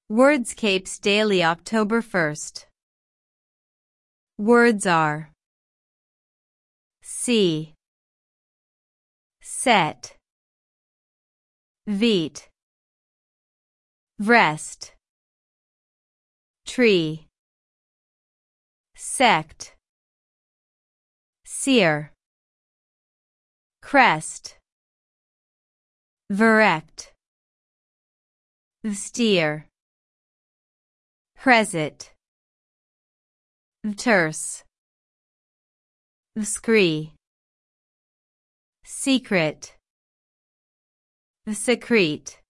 Wordscapes Daily October 1st. Words are see, set, vet, vrest, tree, sect, seer, crest, verect, steer, cresset, terse, scree, secret, secrete.